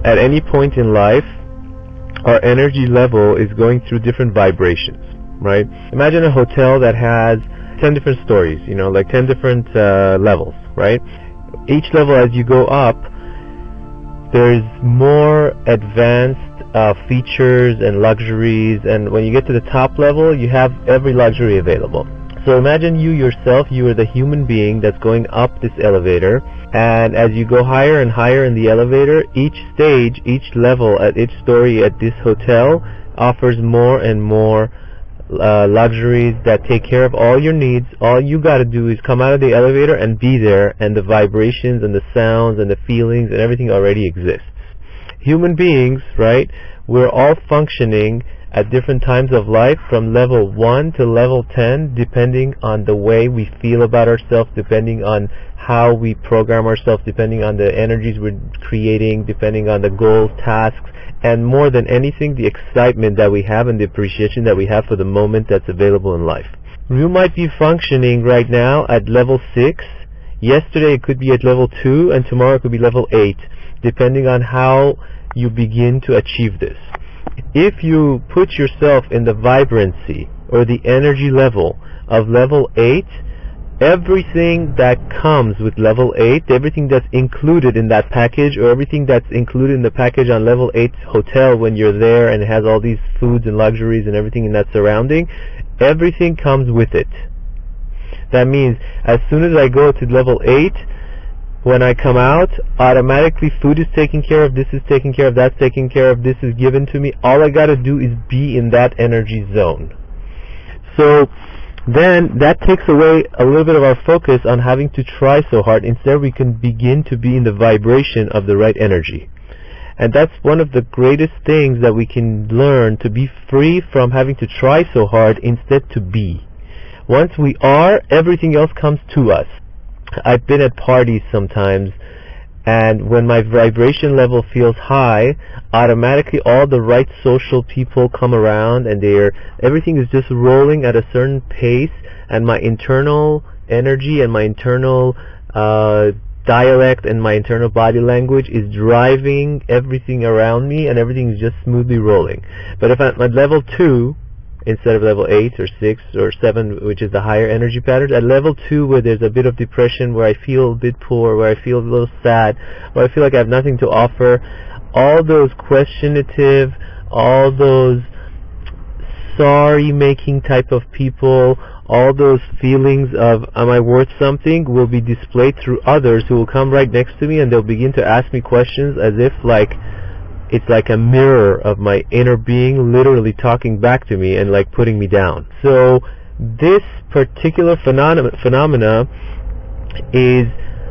at any point in life, our energy level is going through different vibrations, right? Imagine a hotel that has 10 different stories, like 10 different levels, right? Each level, as you go up, there's more advanced features and luxuries, and when you get to the top level, you have every luxury available. So imagine you yourself, you are the human being that's going up this elevator, and as you go higher and higher in the elevator, each stage, each level at each story at this hotel offers more and more luxuries that take care of all your needs. All you got to do is come out of the elevator and be there, and the vibrations and the sounds and the feelings and everything already exists. Human beings, right, we're all functioning at different times of life from level 1 to level 10, depending on the way we feel about ourselves, depending on how we program ourselves, depending on the energies we're creating, depending on the goals, tasks, and more than anything, the excitement that we have and the appreciation that we have for the moment that's available in life. You might be functioning right now at level 6, yesterday it could be at level 2, and tomorrow it could be level 8, depending on how you begin to achieve this. If you put yourself in the vibrancy or the energy level of level 8, everything that comes with level 8, everything that's included in that package, or everything that's included in the package on level 8 hotel when you're there and it has all these foods and luxuries and everything in that surrounding, everything comes with it. That means as soon as I go to level 8, when I come out, automatically food is taken care of, this is taken care of, that's taken care of, this is given to me. All I got to do is be in that energy zone. So then that takes away a little bit of our focus on having to try so hard. Instead, we can begin to be in the vibration of the right energy. And that's one of the greatest things that we can learn, to be free from having to try so hard, instead to be. Once we are, everything else comes to us. I've been at parties sometimes, and when my vibration level feels high, automatically all the right social people come around, and everything is just rolling at a certain pace, and my internal energy and my internal dialect and my internal body language is driving everything around me, and everything is just smoothly rolling. But if I'm at level 2, instead of level 8 or 6 or 7, which is the higher energy patterns, at level 2, where there's a bit of depression, where I feel a bit poor, where I feel a little sad, where I feel like I have nothing to offer, all those questionative, all those sorry-making type of people, all those feelings of am I worth something, will be displayed through others who will come right next to me, and they'll begin to ask me questions as if it's like a mirror of my inner being literally talking back to me and like putting me down. So this particular phenomena is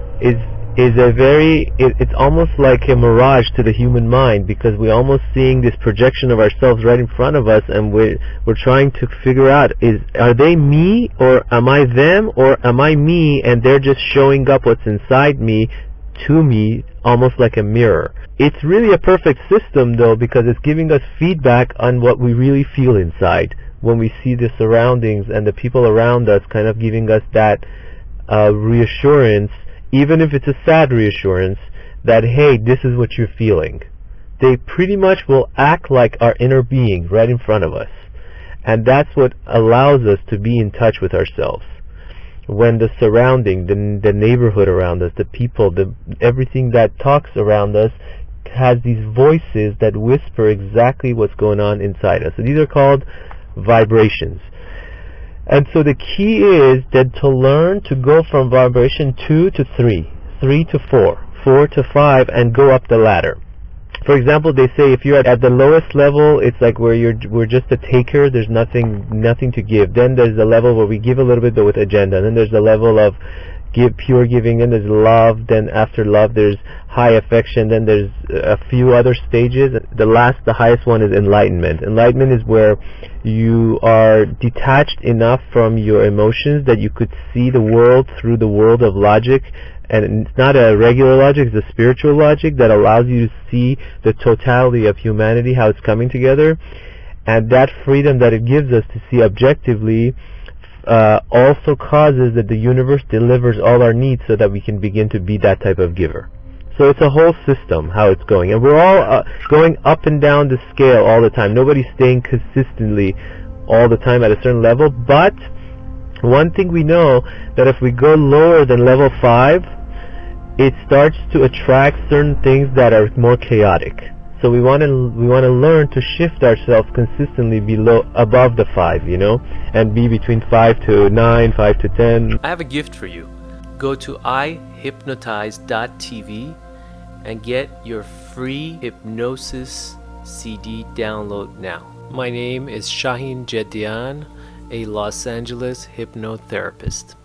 it's almost like a mirage to the human mind, because we're almost seeing this projection of ourselves right in front of us, and we're trying to figure out, are they me, or am I them, or am I me and they're just showing up what's inside me to me, almost like a mirror. It's really a perfect system though, because it's giving us feedback on what we really feel inside when we see the surroundings and the people around us kind of giving us that reassurance, even if it's a sad reassurance, that hey, this is what you're feeling. They pretty much will act like our inner being right in front of us, and that's what allows us to be in touch with ourselves. When the surrounding, the neighborhood around us, the people, everything that talks around us has these voices that whisper exactly what's going on inside us. So these are called vibrations. And so the key is that to learn to go from vibration 2 to 3, 3 to 4, 4 to 5, and go up the ladder. For example, they say if you're at the lowest level, it's like where we're just a taker, there's nothing to give. Then there's the level where we give a little bit but with agenda. Then there's the level of pure giving, then there's love, then after love there's high affection, then there's a few other stages. The highest one is enlightenment. Enlightenment is where you are detached enough from your emotions that you could see the world through the world of logic, and it's not a regular logic, it's a spiritual logic that allows you to see the totality of humanity, how it's coming together. And that freedom that it gives us to see objectively also causes that the universe delivers all our needs so that we can begin to be that type of giver. So it's a whole system how it's going, and we're all going up and down the scale all the time. Nobody's staying consistently all the time at a certain level. But one thing we know, that if we go lower than level 5, it starts to attract certain things that are more chaotic. So we want to learn to shift ourselves consistently above the 5, and be between 5 to 9, 5 to 10. I have a gift for you. Go to ihypnotize.tv and get your free hypnosis CD download now. My name is Shaheen Jedian, a Los Angeles hypnotherapist.